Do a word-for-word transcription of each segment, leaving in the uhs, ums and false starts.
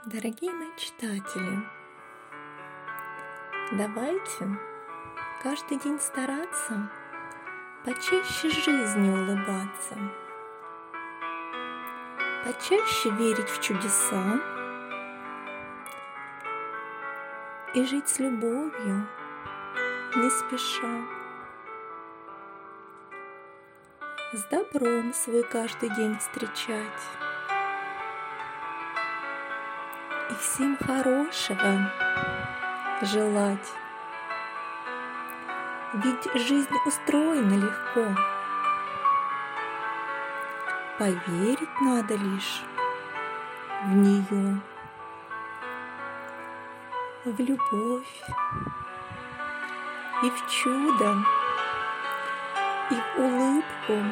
Дорогие мои читатели, давайте каждый день стараться почаще жизни улыбаться, почаще верить в чудеса и жить с любовью, не спеша. С добром свой каждый день встречать и всем хорошего желать. Ведь жизнь устроена легко, поверить надо лишь в нее, в любовь и в чудо, и в улыбку,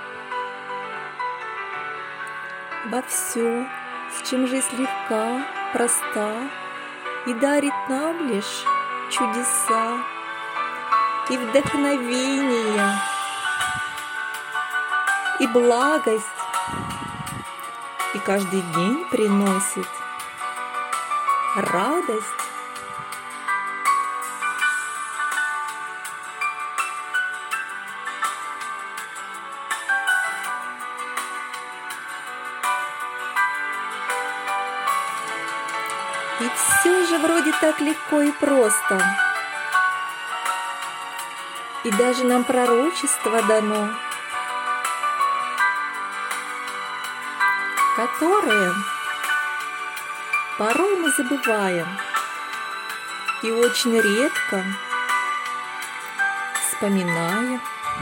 во все, с чем жизнь легка, проста и дарит нам лишь чудеса и вдохновение, и благость, и каждый день приносит радость. Ведь все же вроде так легко и просто. И даже нам пророчество дано, которое порой мы забываем и очень редко вспоминаем.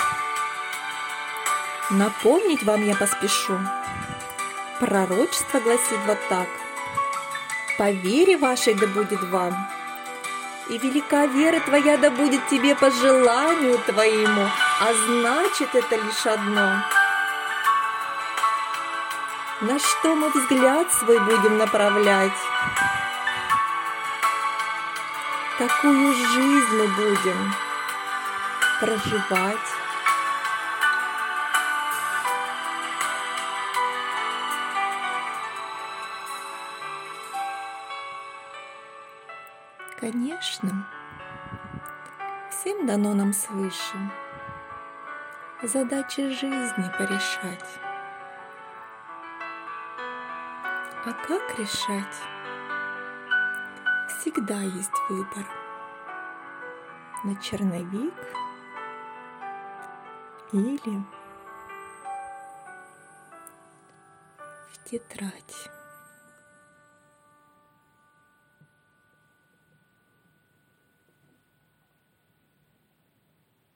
Напомнить вам я поспешу. Пророчество гласит вот так: по вере вашей да будет вам, и велика вера твоя да будет тебе по желанию твоему, а значит это лишь одно. На что мы взгляд свой будем направлять, такую жизнь мы будем проживать. Конечно, всем дано нам свыше задачи жизни порешать. А как решать? Всегда есть выбор: на черновик или в тетрадь.